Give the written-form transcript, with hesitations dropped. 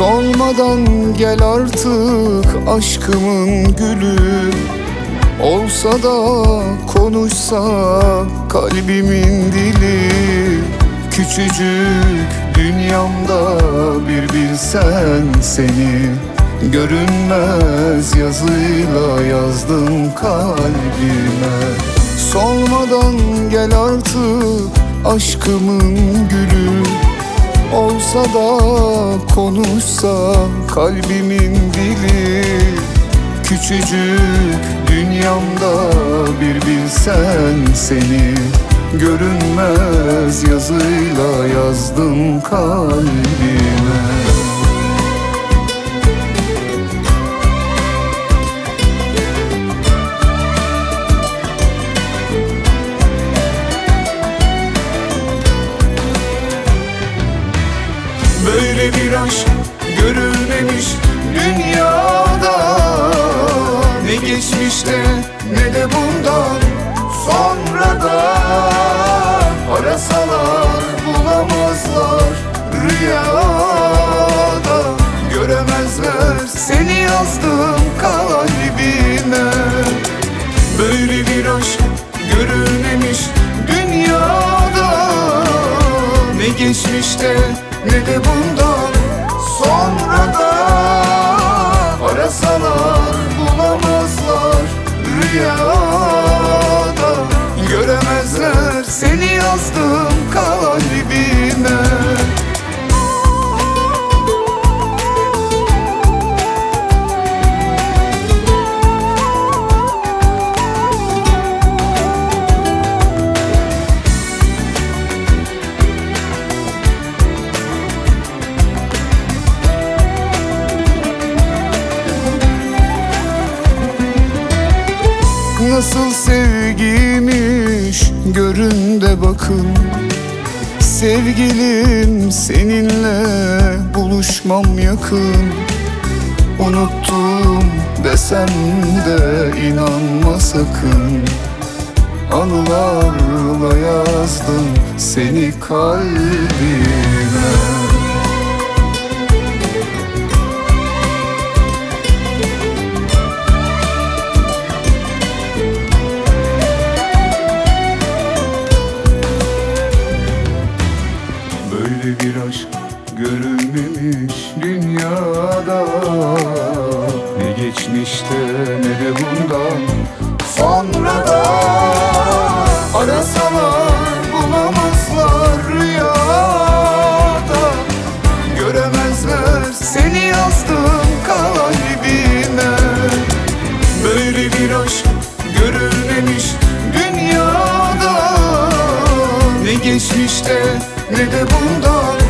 Solmadan gel artık aşkımın gülü. Olsa da konuşsa kalbimin dili. Küçücük dünyamda bir bilsen seni. Görünmez yazıyla yazdım kalbime. Solmadan gel artık aşkımın gülü. Olsa da konuşsa kalbimin dili. Küçücük dünyamda bir bilsen seni. Görünmez yazıyla yazdım kalbime. Böyle bir aşk görülmemiş dünyada. Ne geçmişte ne de bundan sonra da. Arasalar bulamazlar rüyada. Göremezler seni yazdım kalbime. Böyle bir aşk görülmemiş dünyada. Ne geçmişte ne de bundan sonra da. Arasalar bulamazlar rüyada. Göremezler seni yazdım kalbime. Nasıl sevgiymiş görün de bakın. Sevgilim seninle buluşmam yakın. Unuttum desem de inanma sakın. Anılarla yazdım seni kalbime. Böyle bir aşk görülmemiş dünyada. Ne geçmişte ne de bundan sonra da. Arasalar bulamazlar rüyada. Göremezler seni yazdım kalbime. Böyle bir aşk görülmemiş dünyada. Ne geçmişte ne de bundan